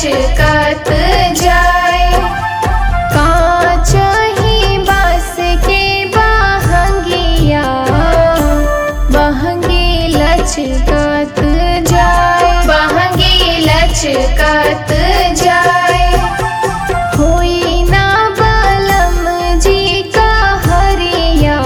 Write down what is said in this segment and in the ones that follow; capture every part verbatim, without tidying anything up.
लचकत जाए। कांच ही बांस के बहंगिया बहंगी लचकत जाए, बहंगी लचकत जाए। होई ना बलम जी का हरिया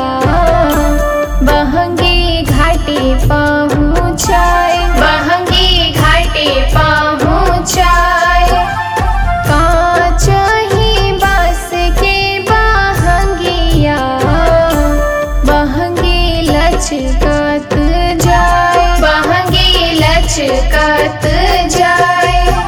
बहंगी घाटे पहुँचाए, बहंगी घाटे पहुँचाए। कांच ही बांस के बहंगिया बहंगी लचकत जाए, बहंगी लचकत जाए।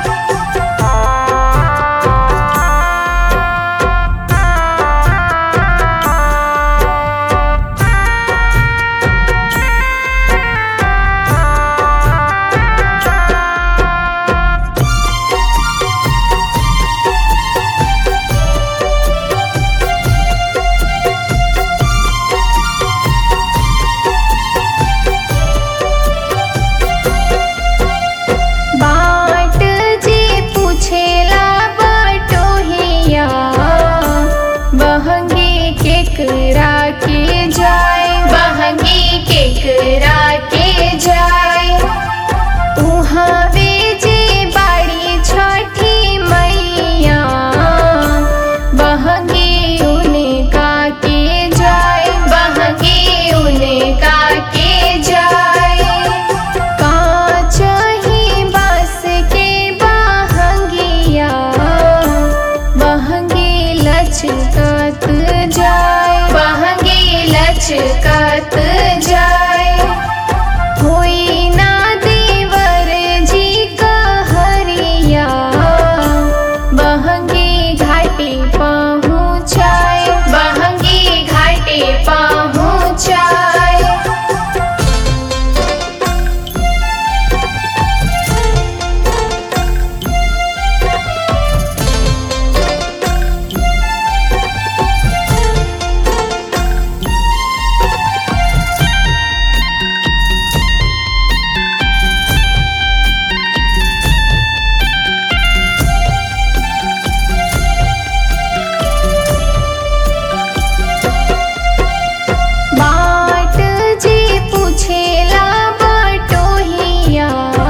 बाट जी पूछेला बटोहिया बहंगी केकरा के जाए, बहंगी केकरा के जाए। उहाँ बेजे बाड़ी छठी मैया बहंगी उनका के जाए, बहंगी उनका के जाए। कांच ही बांस के बहंगिया बहंगी लचकत जाए, बहंगी लचकत जाए। होई ना देवर जी का हरिया बहंगी घाटे पहुँचाए, बहंगी घाटे पहुँचाए। बाट जी पूछेला बटोहिया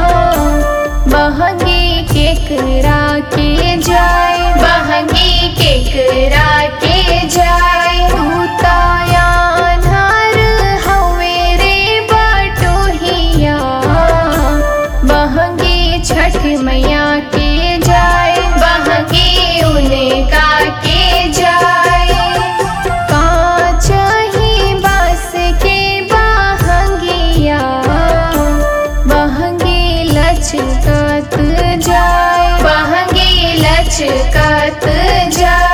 बहंगी केकरा के जाए, बहंगी केकरा के जाए। तूताया अन्हार हवे रे बटोहिया बहंगी छठ मैया के जाए, बहंगी उनका के जाए। कांच ही बांस के बहंगिया बहंगी लचकत जाए, बहंगी लचकत जाए।